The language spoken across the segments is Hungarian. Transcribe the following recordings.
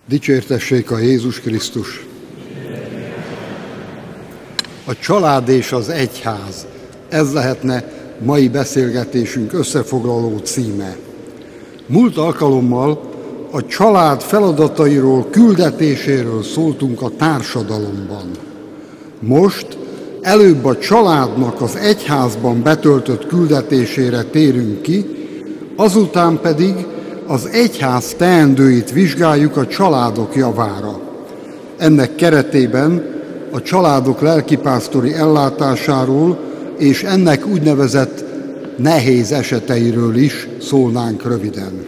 Dicsértessék a Jézus Krisztus! A család és az egyház, ez lehetne mai beszélgetésünk összefoglaló címe. Múlt alkalommal a család feladatairól, küldetéséről szóltunk a társadalomban. Most előbb a családnak az egyházban betöltött küldetésére térünk ki, azután pedig az egyház teendőit vizsgáljuk a családok javára. Ennek keretében a családok lelkipásztori ellátásáról és ennek úgynevezett nehéz eseteiről is szólnánk röviden.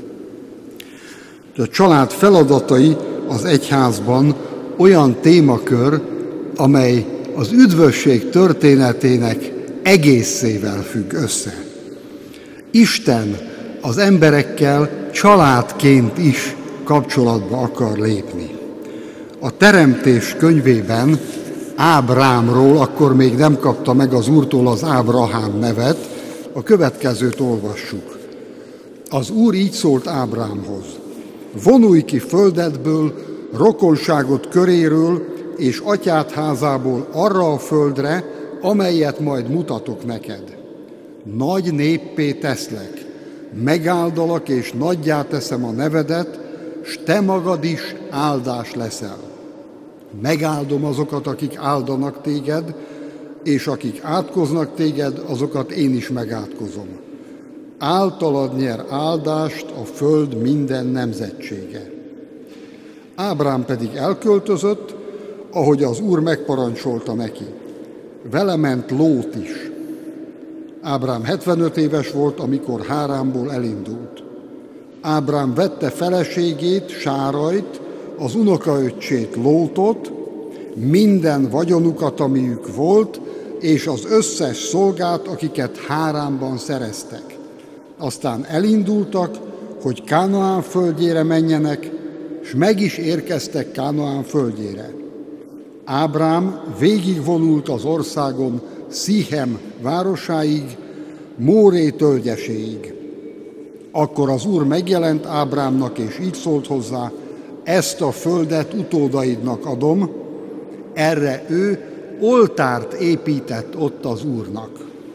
A család feladatai az egyházban olyan témakör, amely az üdvösség történetének egészével függ össze. Isten az emberekkel családként is kapcsolatba akar lépni. A Teremtés könyvében Ábrámról, akkor még nem kapta meg az Úrtól az Ábrahám nevet, a következőt olvassuk. Az Úr így szólt Ábrámhoz: vonulj ki földedből, rokonságod köréről és atyád házából arra a földre, amelyet majd mutatok neked. Nagy néppé teszlek, megáldalak és nagyjá teszem a nevedet, s te magad is áldás leszel. Megáldom azokat, akik áldanak téged, és akik átkoznak téged, azokat én is megátkozom. Általad nyer áldást a föld minden nemzetsége. Ábrám pedig elköltözött, ahogy az Úr megparancsolta neki. Vele ment Lót is. Ábrám 75 éves volt, amikor Háránból elindult. Ábrám vette feleségét, Sárajt, az unokaöccsét Lótot, minden vagyonukat, amiük volt, és az összes szolgát, akiket Háránban szereztek. Aztán elindultak, hogy Kánaán földjére menjenek, s meg is érkeztek Kánaán földjére. Ábrám végigvonult az országon Szichem városáig, Móré tölgyeséig. Akkor az Úr megjelent Ábrámnak, és így szólt hozzá: ezt a földet utódaidnak adom. Erre ő oltárt épített ott az Úrnak.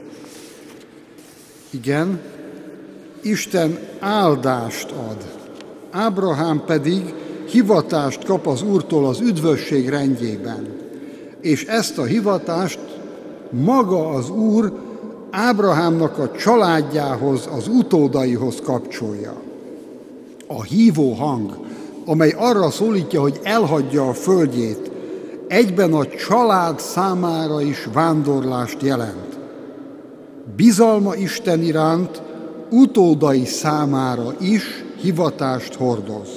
Igen, Isten áldást ad, Ábrahám pedig hivatást kap az Úrtól az üdvösség rendjében. És ezt a hivatást maga az Úr Ábrahámnak a családjához, az utódaihoz kapcsolja. A hívó hang, amely arra szólítja, hogy elhagyja a földjét, egyben a család számára is vándorlást jelent. Bizalma Isten iránt utódai számára is hivatást hordoz.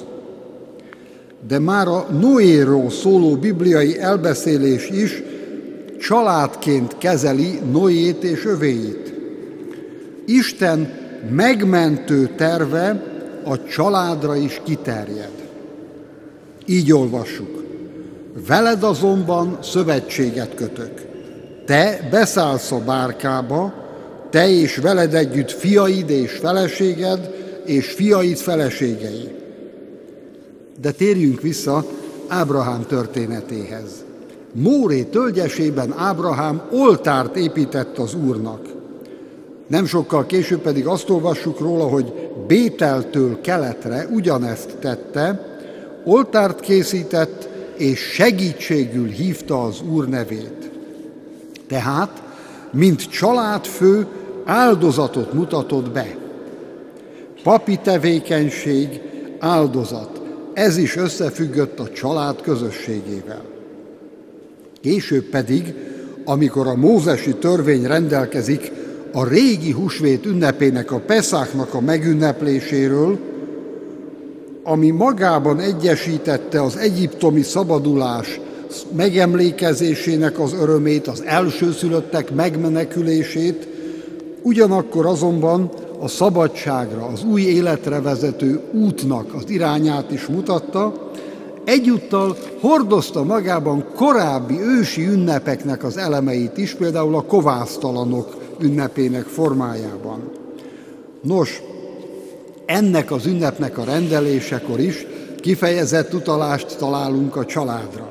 De már a Noéról szóló bibliai elbeszélés is családként kezeli Noét és övéit. Isten megmentő terve a családra is kiterjed. Így olvassuk: veled azonban szövetséget kötök. Te beszállsz a bárkába, te és veled együtt fiaid és feleséged, és fiaid feleségei. De térjünk vissza Ábrahám történetéhez. Móré tölgyesében Ábrahám oltárt épített az Úrnak. Nem sokkal később pedig azt olvassuk róla, hogy Bételtől keletre ugyanezt tette, oltárt készített, és segítségül hívta az Úr nevét. Tehát, mint családfő, áldozatot mutatott be. Papi tevékenység, áldozat, ez is összefüggött a család közösségével. Később pedig, amikor a mózesi törvény rendelkezik a régi húsvét ünnepének, a Peszáknak a megünnepléséről, ami magában egyesítette az egyiptomi szabadulás megemlékezésének az örömét, az elsőszülöttek megmenekülését, ugyanakkor azonban a szabadságra, az új életre vezető útnak az irányát is mutatta, egyúttal hordozta magában korábbi ősi ünnepeknek az elemeit is, például a kovásztalanok ünnepének formájában. Nos, ennek az ünnepnek a rendelésekor is kifejezett utalást találunk a családra.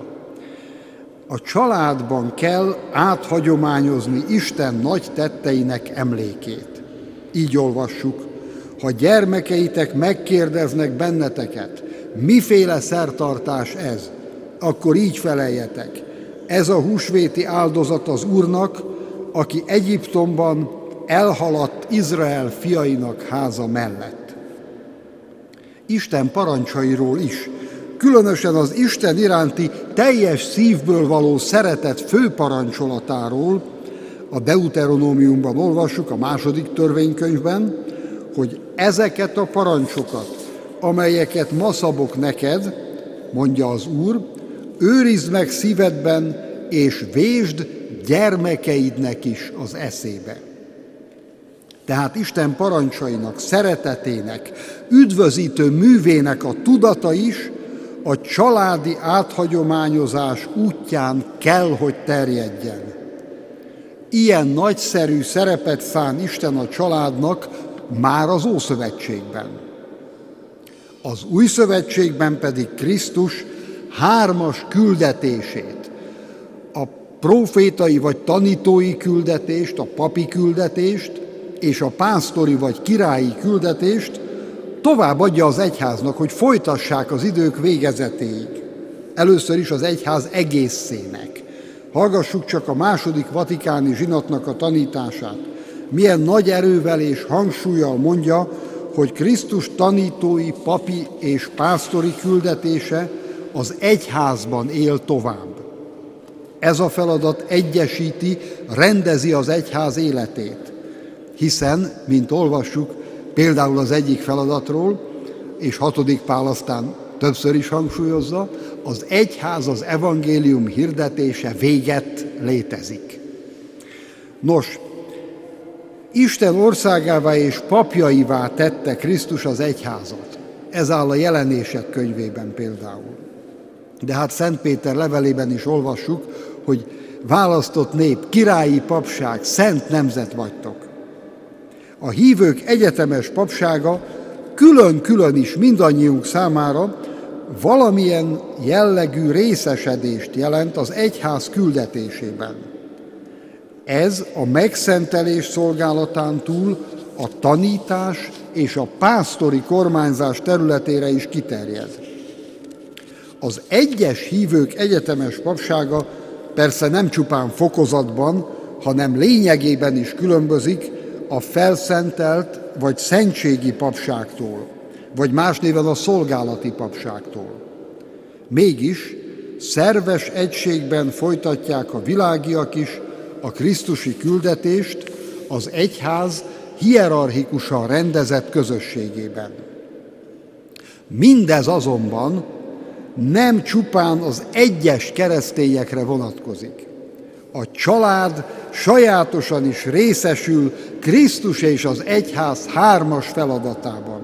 A családban kell áthagyományozni Isten nagy tetteinek emlékét. Így olvassuk, ha gyermekeitek megkérdeznek benneteket, miféle szertartás ez, akkor így feleljetek. Ez a húsvéti áldozat az Úrnak, aki Egyiptomban elhaladt Izrael fiainak háza mellett. Isten parancsairól is, különösen az Isten iránti teljes szívből való szeretet fő parancsolatáról a Deuteronómiumban olvassuk, a 2. törvénykönyvben, hogy ezeket a parancsokat, amelyeket ma szabok neked, mondja az Úr, őrizd meg szívedben, és vésd gyermekeidnek is az eszébe. Tehát Isten parancsainak, szeretetének, üdvözítő művének a tudata is a családi áthagyományozás útján kell, hogy terjedjen. Ilyen nagyszerű szerepet szán Isten a családnak már az Ószövetségben. Az Új Szövetségben pedig Krisztus 3 küldetését, a prófétai vagy tanítói küldetést, a papi küldetést és a pásztori vagy királyi küldetést továbbadja az egyháznak, hogy folytassák az idők végezetéig. Először is az egyház egészének. Hallgassuk csak a 2. vatikáni zsinatnak a tanítását. Milyen nagy erővel és hangsúllyal mondja, hogy Krisztus tanítói, papi és pásztori küldetése az egyházban él tovább. Ez a feladat egyesíti, rendezi az egyház életét. Hiszen, mint olvassuk, például az egyik feladatról, és 6. Pál aztán többször is hangsúlyozza, az egyház az evangélium hirdetése véget létezik. Nos, Isten országává és papjaivá tette Krisztus az egyházat. Ez áll a Jelenések könyvében például. De hát Szent Péter levelében is olvassuk, hogy választott nép, királyi papság, szent nemzet vagytok. A hívők egyetemes papsága külön-külön is mindannyiunk számára valamilyen jellegű részesedést jelent az egyház küldetésében. Ez a megszentelés szolgálatán túl a tanítás és a pásztori kormányzás területére is kiterjed. Az egyes hívők egyetemes papsága persze nem csupán fokozatban, hanem lényegében is különbözik a felszentelt vagy szentségi papságtól, vagy más néven a szolgálati papságtól. Mégis szerves egységben folytatják a világiak is a krisztusi küldetést az egyház hierarchikusan rendezett közösségében. Mindez azonban nem csupán az egyes keresztényekre vonatkozik. A család sajátosan is részesül Krisztus és az egyház 3 feladatában.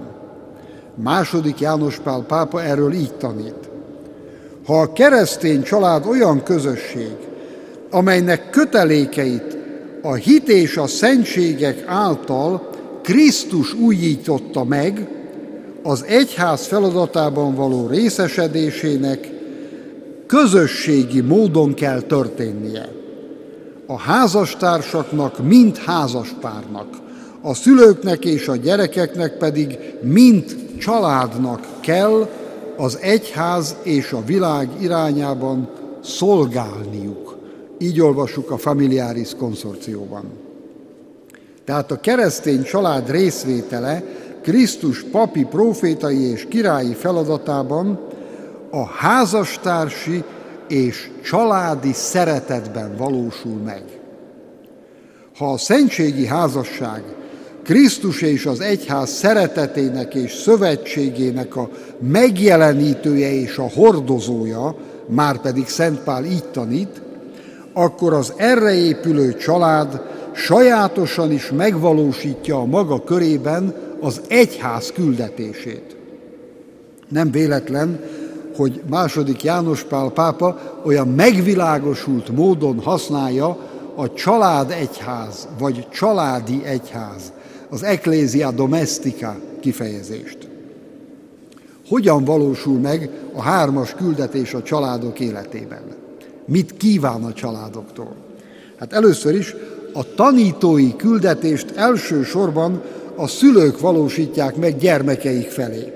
2. János Pál pápa erről így tanít. Ha a keresztény család olyan közösség, amelynek kötelékeit a hit és a szentségek által Krisztus újította meg, az egyház feladatában való részesedésének közösségi módon kell történnie. A házastársaknak mind házaspárnak, a szülőknek és a gyerekeknek pedig mind családnak kell az egyház és a világ irányában szolgálniuk. Így olvassuk a Familiaris konszorcióban. Tehát a keresztény család részvétele Krisztus papi, prófétai és királyi feladatában a házastársi és családi szeretetben valósul meg. Ha a szentségi házasság Krisztus és az egyház szeretetének és szövetségének a megjelenítője és a hordozója, márpedig Szent Pál így tanít, akkor az erre épülő család sajátosan is megvalósítja a maga körében az egyház küldetését. Nem véletlen, hogy 2. János Pál pápa olyan megvilágosult módon használja a családegyház, vagy családi egyház, az ecclesia domestica kifejezést. Hogyan valósul meg a 3-as küldetés a családok életében? Mit kíván a családoktól? Hát először is a tanítói küldetést elsősorban a szülők valósítják meg gyermekeik felé.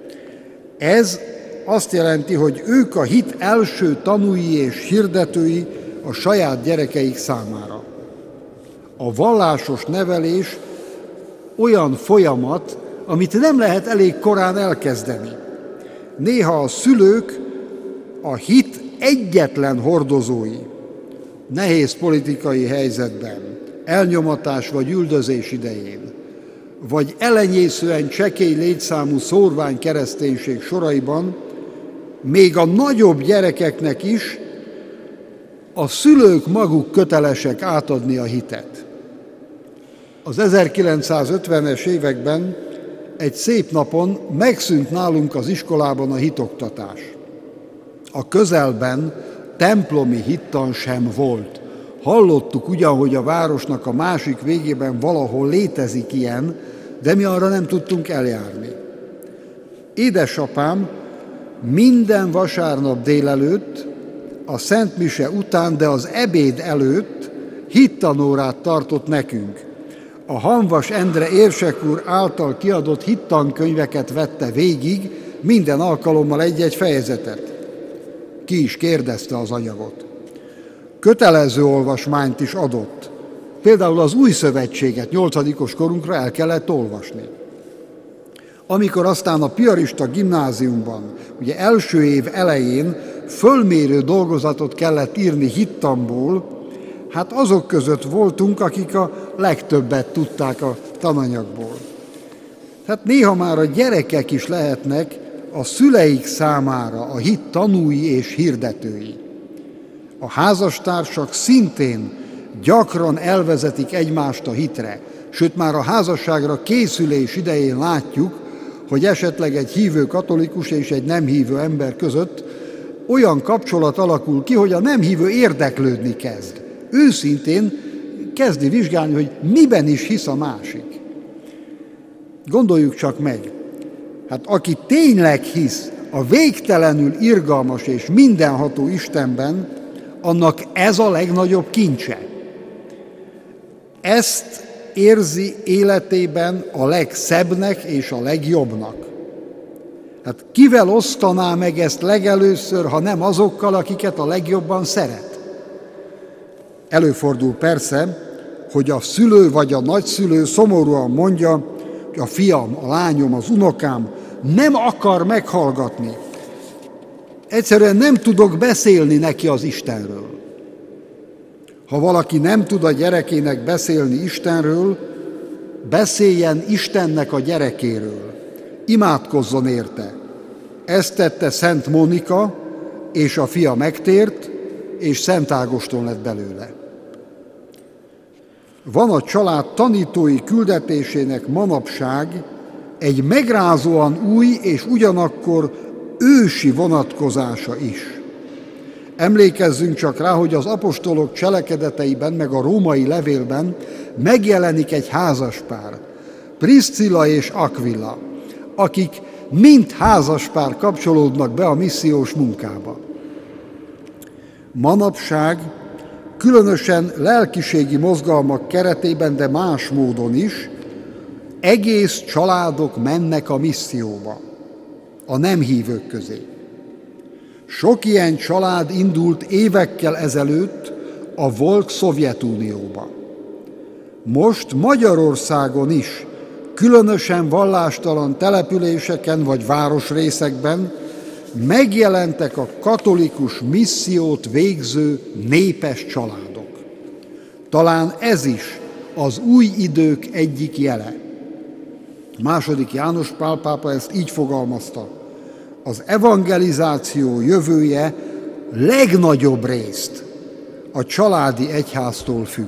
Ez azt jelenti, hogy ők a hit első tanúi és hirdetői a saját gyerekeik számára. A vallásos nevelés olyan folyamat, amit nem lehet elég korán elkezdeni. Néha a szülők a hit egyetlen hordozói, nehéz politikai helyzetben, elnyomatás vagy üldözés idején, vagy elenyészően csekély létszámú szórvány kereszténység soraiban, még a nagyobb gyerekeknek is a szülők maguk kötelesek átadni a hitet. Az 1950-es években egy szép napon megszűnt nálunk az iskolában a hitoktatás. A közelben templomi hittan sem volt. Hallottuk ugyan, hogy a városnak a másik végében valahol létezik ilyen, de mi arra nem tudtunk eljárni. Édesapám minden vasárnap délelőtt, a Szent Mise után, de az ebéd előtt hittanórát tartott nekünk. A Hamvas Endre érsek úr által kiadott hittankönyveket vette végig, minden alkalommal egy-egy fejezetet. Ki is kérdezte az anyagot. Kötelező olvasmányt is adott. Például az Új Szövetséget 8. korunkra el kellett olvasni. Amikor aztán a piarista gimnáziumban, ugye első év elején fölmérő dolgozatot kellett írni hittanból, hát azok között voltunk, akik a legtöbbet tudták a tananyagból. Hát néha már a gyerekek is lehetnek a szüleik számára a hit tanúi és hirdetői. A házastársak szintén gyakran elvezetik egymást a hitre, sőt már a házasságra készülés idején látjuk, hogy esetleg egy hívő katolikus és egy nem hívő ember között olyan kapcsolat alakul ki, hogy a nem hívő érdeklődni kezd. Őszintén kezdi vizsgálni, hogy miben is hisz a másik. Gondoljuk csak meg, hát aki tényleg hisz a végtelenül irgalmas és mindenható Istenben, annak ez a legnagyobb kincse. Ezt érzi életében a legszebbnek és a legjobbnak. Hát kivel osztaná meg ezt legelőször, ha nem azokkal, akiket a legjobban szeret? Előfordul persze, hogy a szülő vagy a nagyszülő szomorúan mondja, hogy a fiam, a lányom, az unokám nem akar meghallgatni. Egyszerűen nem tudok beszélni neki az Istenről. Ha valaki nem tud a gyerekének beszélni Istenről, beszéljen Istennek a gyerekéről. Imádkozzon érte. Ezt tette Szent Mónika, és a fia megtért, és Szent Ágoston lett belőle. Van a család tanítói küldetésének manapság egy megrázóan új és ugyanakkor ősi vonatkozása is. Emlékezzünk csak rá, hogy az apostolok cselekedeteiben, meg a római levélben megjelenik egy házaspár, Priscilla és Aquila, akik mind házaspár kapcsolódnak be a missziós munkába. Manapság különösen lelkiségi mozgalmak keretében, de más módon is, egész családok mennek a misszióba, a nem hívők közé. Sok ilyen család indult évekkel ezelőtt a volt Szovjetunióba. Most Magyarországon is, különösen vallástalan településeken vagy városrészekben megjelentek a katolikus missziót végző népes családok. Talán ez is az új idők egyik jele. II. János Pál pápa ezt így fogalmazta: az evangelizáció jövője legnagyobb részt a családi egyháztól függ.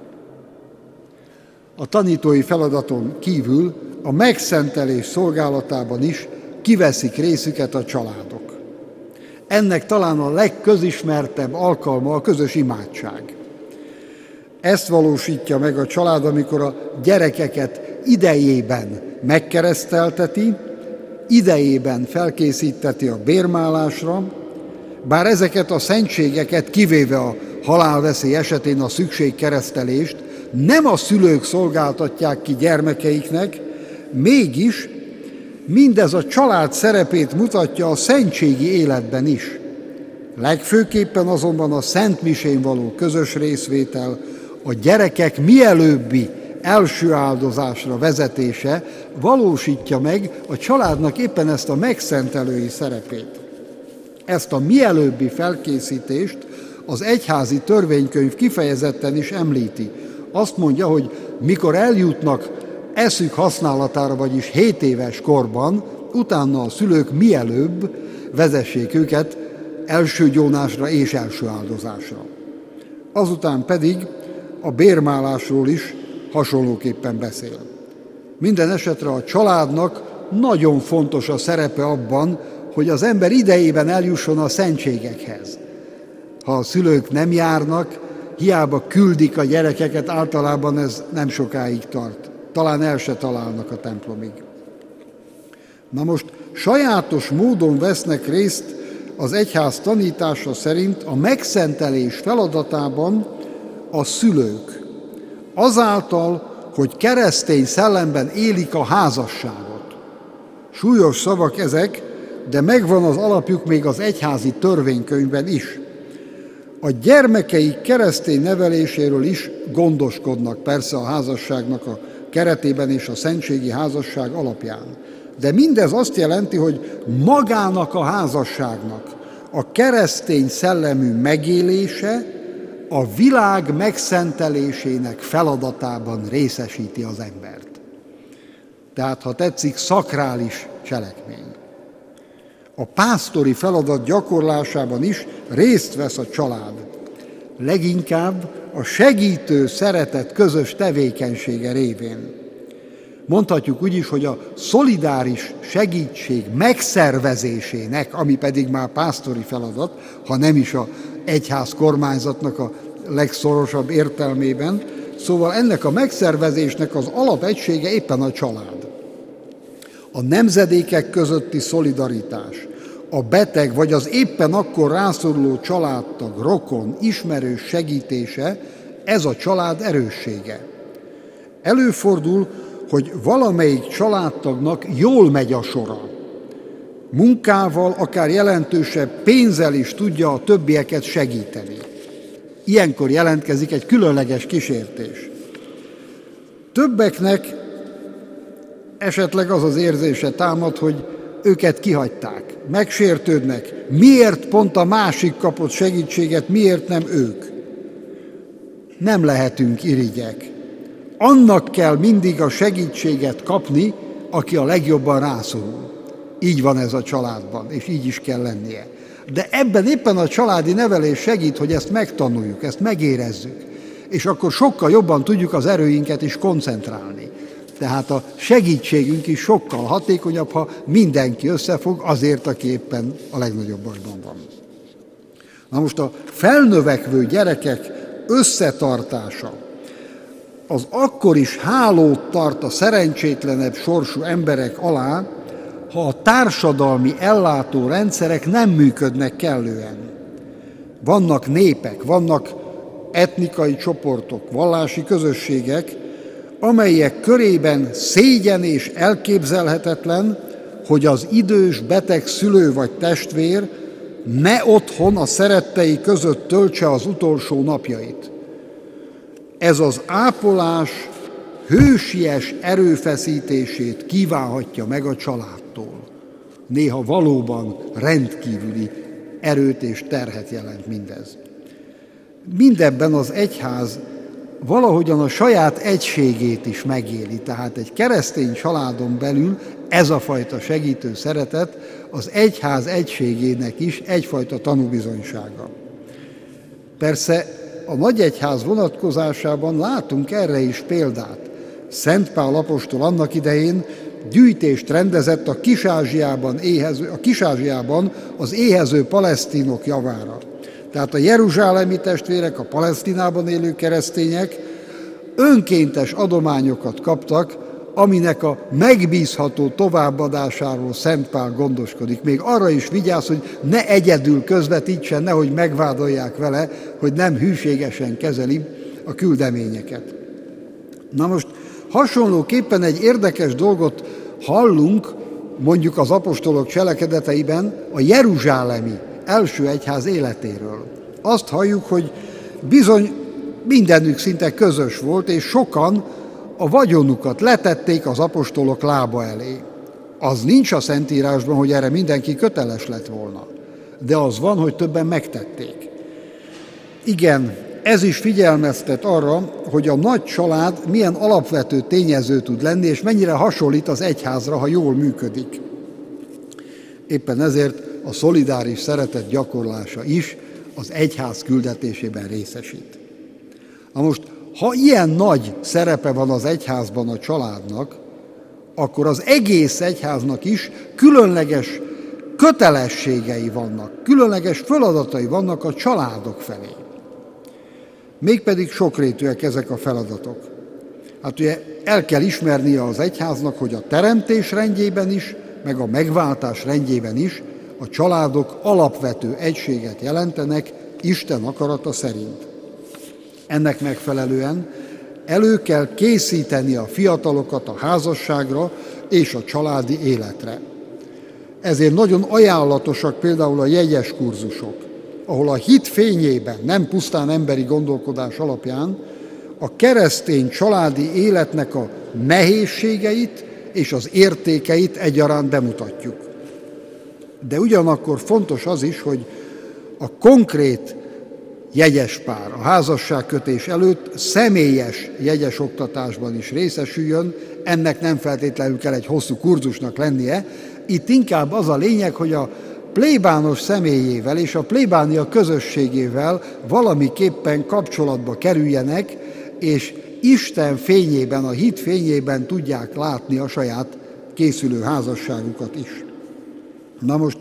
A tanítói feladaton kívül a megszentelés szolgálatában is kiveszik részüket a családok. Ennek talán a legközismertebb alkalma a közös imádság. Ezt valósítja meg a család, amikor a gyerekeket idejében megkeresztelteti, idejében felkészíteti a bérmálásra, bár ezeket a szentségeket, kivéve a halálveszély esetén a szükségkeresztelést, nem a szülők szolgáltatják ki gyermekeiknek, mégis mindez a család szerepét mutatja a szentségi életben is. Legfőképpen azonban a szentmisén való közös részvétel, a gyerekek mielőbbi első áldozásra vezetése valósítja meg a családnak éppen ezt a megszentelői szerepét. Ezt a mielőbbi felkészítést az egyházi törvénykönyv kifejezetten is említi. Azt mondja, hogy mikor eljutnak eszük használatára, vagyis 7 éves korban, utána a szülők mielőbb vezessék őket első gyónásra és első áldozásra. Azután pedig a bérmálásról is hasonlóképpen beszél. Minden esetre a családnak nagyon fontos a szerepe abban, hogy az ember idejében eljusson a szentségekhez. Ha a szülők nem járnak, hiába küldik a gyerekeket, általában ez nem sokáig tart. Talán el se találnak a templomig. Na most sajátos módon vesznek részt az egyház tanítása szerint a megszentelés feladatában a szülők. Azáltal, hogy keresztény szellemben élik a házasságot. Súlyos szavak ezek, de megvan az alapjuk még az egyházi törvénykönyvben is. A gyermekeik keresztény neveléséről is gondoskodnak persze a házasságnak a keretében és a szentségi házasság alapján. De mindez azt jelenti, hogy magának a házasságnak a keresztény szellemű megélése a világ megszentelésének feladatában részesíti az embert. Tehát, ha tetszik, szakrális cselekmény. A pásztori feladat gyakorlásában is részt vesz a család. Leginkább a segítő szeretet közös tevékenysége révén. Mondhatjuk úgy is, hogy a szolidáris segítség megszervezésének, ami pedig már pásztori feladat, ha nem is az egyház kormányzatnak a legszorosabb értelmében, szóval ennek a megszervezésnek az alapegysége éppen a család. A nemzedékek közötti szolidaritás, a beteg vagy az éppen akkor rászoruló családtag, rokon, ismerős segítése, ez a család erőssége. Előfordul, hogy valamelyik családtagnak jól megy a sora. Munkával, akár jelentősebb pénzzel is tudja a többieket segíteni. Ilyenkor jelentkezik egy különleges kísértés. Többeknek esetleg az az érzése támad, hogy őket kihagyták, megsértődnek. Miért pont a másik kapott segítséget, miért nem ők? Nem lehetünk irigyek. Annak kell mindig a segítséget kapni, aki a legjobban rászorul. Így van ez a családban, és így is kell lennie. De ebben éppen a családi nevelés segít, hogy ezt megtanuljuk, ezt megérezzük, és akkor sokkal jobban tudjuk az erőinket is koncentrálni. Tehát a segítségünk is sokkal hatékonyabb, ha mindenki összefog azért, aki éppen a legnagyobb bajban van. Na most a felnövekvő gyerekek összetartása az akkor is hálót tart a szerencsétlenebb sorsú emberek alá, ha a társadalmi ellátó rendszerek nem működnek kellően. Vannak népek, vannak etnikai csoportok, vallási közösségek, amelyek körében szégyen és elképzelhetetlen, hogy az idős, beteg szülő vagy testvér ne otthon a szerettei között töltse az utolsó napjait. Ez az ápolás hősies erőfeszítését kívánhatja meg a családtól. Néha valóban rendkívüli erőt és terhet jelent mindez. Mindebben az egyház valahogyan a saját egységét is megéli, tehát egy keresztény családon belül ez a fajta segítő szeretet az egyház egységének is egyfajta tanúbizonysága. Persze a nagyegyház vonatkozásában látunk erre is példát. Szent Pál apostol annak idején gyűjtést rendezett a Kis-Ázsiában az éhező palesztinok javára. Tehát a jeruzsálemi testvérek, a Palesztinában élő keresztények önkéntes adományokat kaptak aminek a megbízható továbbadásáról Szent Pál gondoskodik. Még arra is vigyáz, hogy ne egyedül közvetítsen, nehogy megvádolják vele, hogy nem hűségesen kezeli a küldeményeket. Na most hasonlóképpen egy érdekes dolgot hallunk, mondjuk az apostolok cselekedeteiben a jeruzsálemi első egyház életéről. Azt halljuk, hogy bizony mindenük szinte közös volt, és sokan a vagyonukat letették az apostolok lába elé. Az nincs a Szentírásban, hogy erre mindenki köteles lett volna, de az van, hogy többen megtették. Igen, ez is figyelmeztet arra, hogy a nagy család milyen alapvető tényező tud lenni, és mennyire hasonlít az egyházra, ha jól működik. Éppen ezért a szolidáris szeretet gyakorlása is az egyház küldetésében részesít. Na most, ha ilyen nagy szerepe van az egyházban a családnak, akkor az egész egyháznak is különleges kötelességei vannak, különleges feladatai vannak a családok felé. Mégpedig sokrétűek ezek a feladatok. Hát ugye el kell ismernie az egyháznak, hogy a teremtés rendjében is, meg a megváltás rendjében is a családok alapvető egységet jelentenek Isten akarata szerint. Ennek megfelelően elő kell készíteni a fiatalokat a házasságra és a családi életre. Ezért nagyon ajánlatosak például a jegyes kurzusok, ahol a hit fényében, nem pusztán emberi gondolkodás alapján, a keresztény családi életnek a nehézségeit és az értékeit egyaránt bemutatjuk. De ugyanakkor fontos az is, hogy a konkrét jegyes pár a házasságkötés előtt személyes jegyes oktatásban is részesüljön, ennek nem feltétlenül kell egy hosszú kurzusnak lennie. Itt inkább az a lényeg, hogy a plébános személyével és a plébánia közösségével valamiképpen kapcsolatba kerüljenek, és Isten fényében, a hit fényében tudják látni a saját készülő házasságukat is. Na most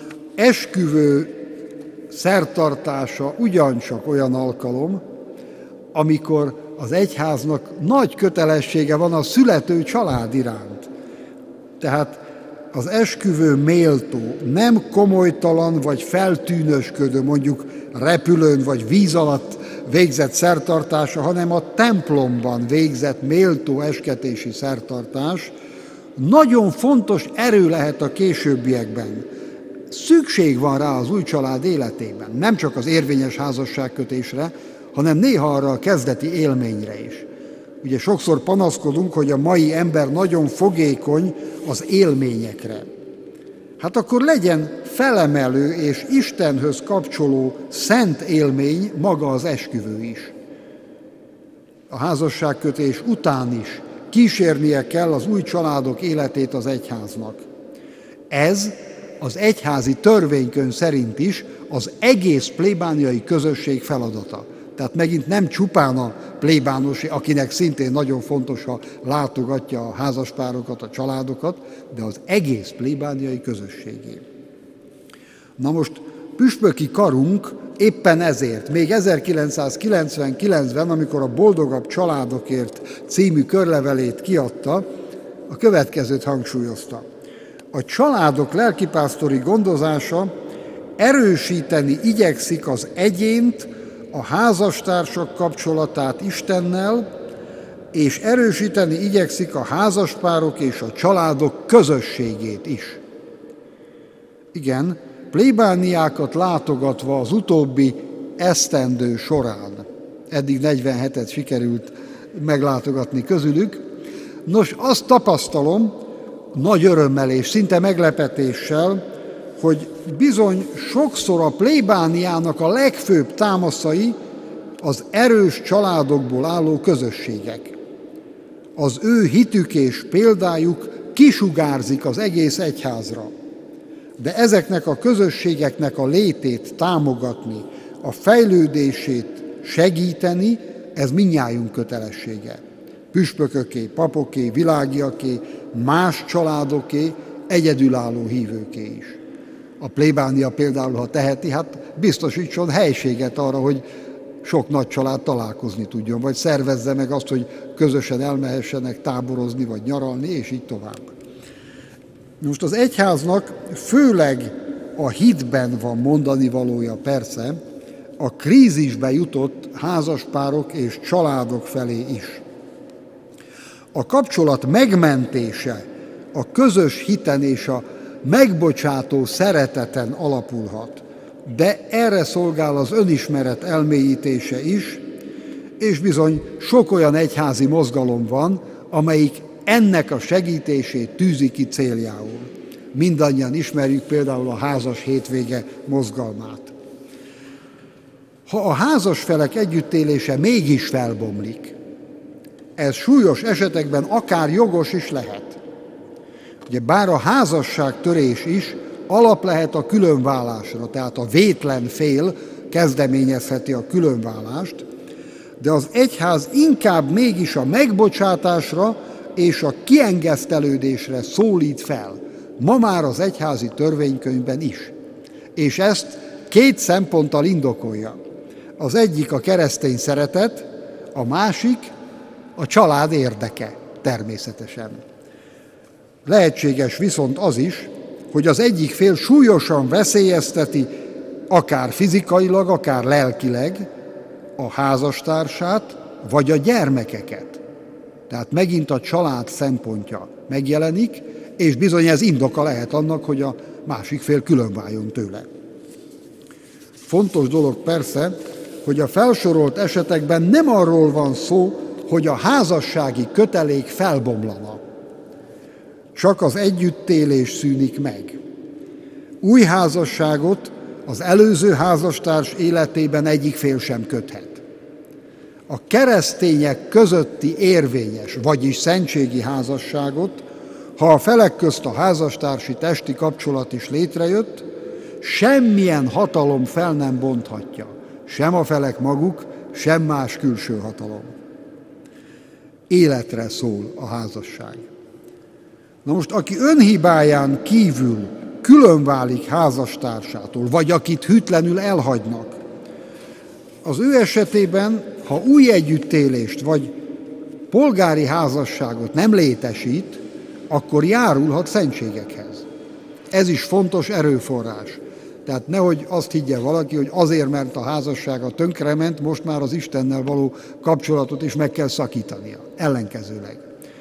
esküvő szertartása ugyancsak olyan alkalom, amikor az egyháznak nagy kötelessége van a születő család iránt. Tehát az esküvő méltó, nem komolytalan vagy feltűnösködő, mondjuk repülőn vagy víz alatt végzett szertartása, hanem a templomban végzett méltó esketési szertartás nagyon fontos erő lehet a későbbiekben. Szükség van rá az új család életében, nem csak az érvényes házasságkötésre, hanem néha arra a kezdeti élményre is. Ugye sokszor panaszkodunk, hogy a mai ember nagyon fogékony az élményekre. Hát akkor legyen felemelő és Istenhöz kapcsoló szent élmény maga az esküvő is. A házasságkötés után is kísérnie kell az új családok életét az egyháznak. Ez az egyházi törvénykönyv szerint is az egész plébániai közösség feladata. Tehát megint nem csupán a plébánosi, akinek szintén nagyon fontos, ha látogatja a házaspárokat, a családokat, de az egész plébániai közösségé. Na most püspöki karunk éppen ezért, még 1999-ben, amikor a Boldogabb családokért című körlevelét kiadta, a következőt hangsúlyozta. A családok lelkipásztori gondozása erősíteni igyekszik az egyént, a házastársak kapcsolatát Istennel, és erősíteni igyekszik a házaspárok és a családok közösségét is. Igen, plébániákat látogatva az utóbbi esztendő során, eddig 47-et sikerült meglátogatni közülük, nos, azt tapasztalom nagy örömmel és szinte meglepetéssel, hogy bizony sokszor a plébániának a legfőbb támaszai az erős családokból álló közösségek. Az ő hitük és példájuk kisugárzik az egész egyházra. De ezeknek a közösségeknek a létét támogatni, a fejlődését segíteni, ez mindnyájunk kötelessége. Püspököké, papoké, világiaké, más családoké, egyedülálló hívőké is. A plébánia például, ha teheti, hát biztosítson helységet arra, hogy sok nagy család találkozni tudjon, vagy szervezze meg azt, hogy közösen elmehessenek táborozni, vagy nyaralni, és így tovább. Most az egyháznak főleg a hitben van mondani valója persze, a krízisbe jutott házaspárok és családok felé is. A kapcsolat megmentése a közös hiten és a megbocsátó szereteten alapulhat, de erre szolgál az önismeret elmélyítése is, és bizony sok olyan egyházi mozgalom van, amelyik ennek a segítését tűzi ki céljául. Mindannyian ismerjük például a házas hétvége mozgalmát. Ha a házasfelek együttélése mégis felbomlik, ez súlyos esetekben akár jogos is lehet. Ugye bár a házasságtörés is alap lehet a különválásra, tehát a vétlen fél kezdeményezheti a különválást, de az egyház inkább mégis a megbocsátásra és a kiengesztelődésre szólít fel, ma már az egyházi törvénykönyvben is. És ezt két szemponttal indokolja. Az egyik a keresztény szeretet, a másik a család érdeke természetesen. Lehetséges viszont az is, hogy az egyik fél súlyosan veszélyezteti, akár fizikailag, akár lelkileg a házastársát, vagy a gyermekeket. Tehát megint a család szempontja megjelenik, és bizony ez indoka lehet annak, hogy a másik fél különváljon tőle. Fontos dolog persze, hogy a felsorolt esetekben nem arról van szó, hogy a házassági kötelék felbomlana. Csak az együttélés szűnik meg. Új házasságot az előző házastárs életében egyik fél sem köthet. A keresztények közötti érvényes, vagyis szentségi házasságot, ha a felek közt a házastársi testi kapcsolat is létrejött, semmilyen hatalom fel nem bonthatja, sem a felek maguk, sem más külső hatalom. Életre szól a házasság. Na most, aki önhibáján kívül különválik házastársától, vagy akit hűtlenül elhagynak, az ő esetében, ha új együttélést vagy polgári házasságot nem létesít, akkor járulhat szentségekhez. Ez is fontos erőforrás. Tehát nehogy azt higgye valaki, hogy azért, mert a házassága tönkrement, most már az Istennel való kapcsolatot is meg kell szakítania. Ellenkezőleg.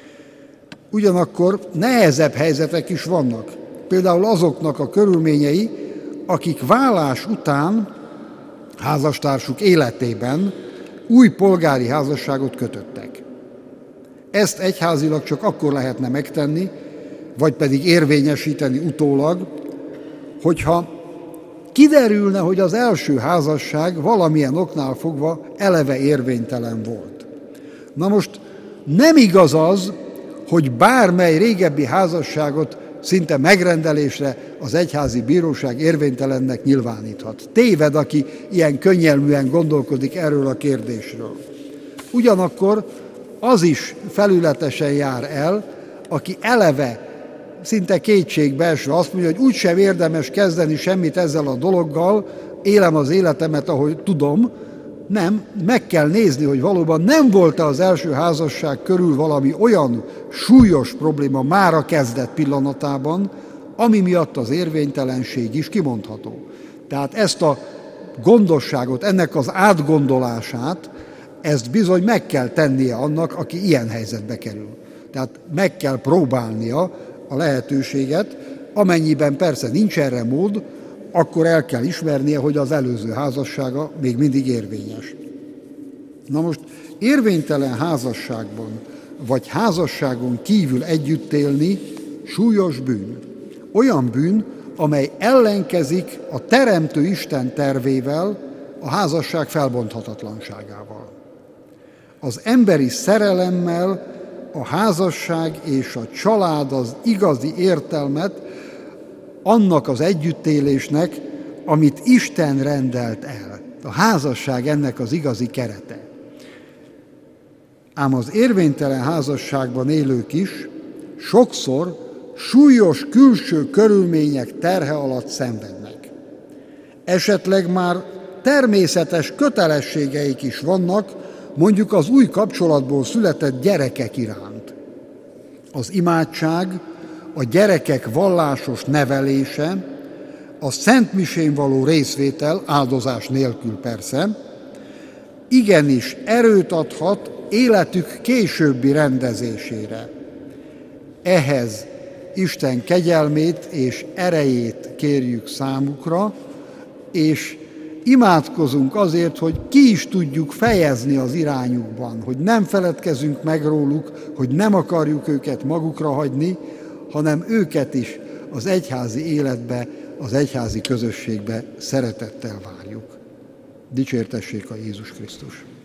Ugyanakkor nehezebb helyzetek is vannak. Például azoknak a körülményei, akik válás után házastársuk életében új polgári házasságot kötöttek. Ezt egyházilag csak akkor lehetne megtenni, vagy pedig érvényesíteni utólag, hogyha kiderülne, hogy az első házasság valamilyen oknál fogva eleve érvénytelen volt. Na most nem igaz az, hogy bármely régebbi házasságot szinte megrendelésre az egyházi bíróság érvénytelennek nyilváníthat. Téved, aki ilyen könnyelműen gondolkodik erről a kérdésről. Ugyanakkor az is felületesen jár el, aki eleve szinte kétségbeesve azt mondja, hogy úgysem érdemes kezdeni semmit ezzel a dologgal, élem az életemet, ahogy tudom. Nem, meg kell nézni, hogy valóban nem volt-e az első házasság körül valami olyan súlyos probléma már a kezdet pillanatában, ami miatt az érvénytelenség is kimondható. Tehát ezt a gondosságot, ennek az átgondolását, ezt bizony meg kell tennie annak, aki ilyen helyzetbe kerül. Tehát meg kell próbálnia a lehetőséget, amennyiben persze nincs erre mód, akkor el kell ismernie, hogy az előző házassága még mindig érvényes. Na most érvénytelen házasságban, vagy házasságon kívül együtt élni súlyos bűn. Olyan bűn, amely ellenkezik a Teremtő Isten tervével, a házasság felbonthatatlanságával. Az emberi szerelemmel a házasság és a család az igazi értelmet annak az együttélésnek, amit Isten rendelt el. A házasság ennek az igazi kerete. Ám az érvénytelen házasságban élők is sokszor súlyos külső körülmények terhe alatt szenvednek. Esetleg már természetes kötelességeik is vannak, mondjuk az új kapcsolatból született gyerekek iránt. Az imádság, a gyerekek vallásos nevelése, a szentmisén való részvétel, áldozás nélkül persze, igenis erőt adhat életük későbbi rendezésére. Ehhez Isten kegyelmét és erejét kérjük számukra, és imádkozunk azért, hogy ki is tudjuk fejezni az irányukban, hogy nem feledkezünk meg róluk, hogy nem akarjuk őket magukra hagyni, hanem őket is az egyházi életbe, az egyházi közösségbe szeretettel várjuk. Dicsértessék a Jézus Krisztus!